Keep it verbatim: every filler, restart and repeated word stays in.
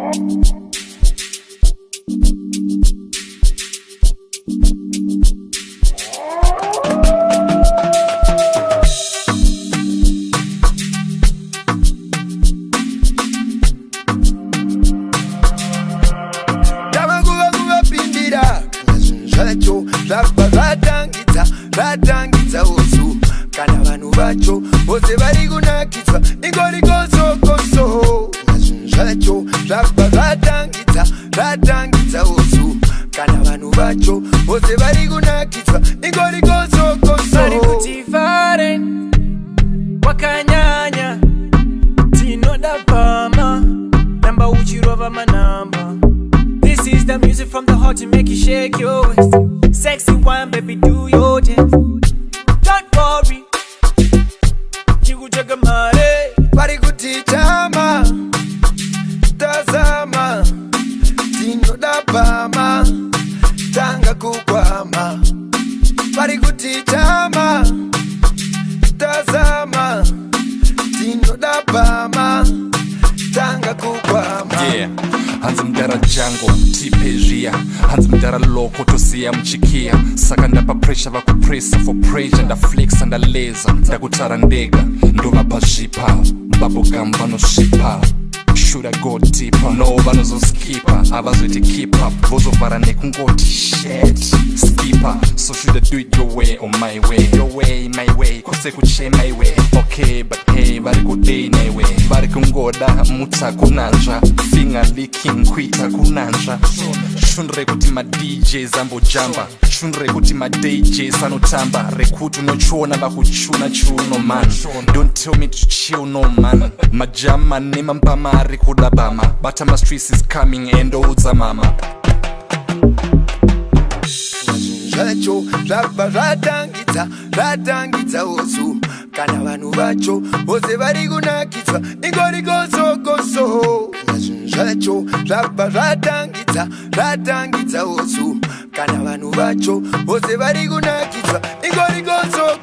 Radangita, radangita osu. Kana vanu vacho, vose vari kunakiswa. Ingori gozo gozo. Zvacho, zvabva radangita, radangita osu. Kana vanu vacho, vose vari kunakiswa. Ingori gozo gozo. Vari kuti varen, wakanyanya. Tinoda pama, namba uchirova manamba. This is the music from the heart to make you shake your waist. Sexy one, baby, do your dance. Don't worry, you take a mare. Vari kuti chama, tazama. Tinoda pama, tanga kukwama. Vari kuti chama, tazama. Tinoda pama, tanga kukwama. Yeah. Hanzi mdara jango, tipejia. Hanzi mdara loko, tosiya mchikia. Saka ndapa pressure vakupressa for pressure. Nda flex, nda laser, nda kutara ndega. Ndova pajipa, bubblegum vano shipa. Should I go deeper? No, vano zo skipper. Avazoiti keep up, vozo vara nekungoti shit skipper. So should I do it your way or my way? Your way, my way, kose kuche my way. Okay, but hey, vari kudei my way. Vari kungoda, muta kunanja. Finger licking, kwita kunanja. Shunre kuti ma D Js ambo jamba. Shunre kuti ma D Js anotamba. Rekutu no chona vakuchuna chuno man. Don't tell me to chill no man. Majama nema mpama rikuda bama. Batama streets is coming and oldza mama. Zvacho, zvabva radangita, radangita osu. Kana vanu vacho, vose vari kunakiswa. Ingori gozo gozo. Zvacho, zvabva radangita, radangita osu. Kana vanu vacho, vose vari kunakiswa. Ingori gozo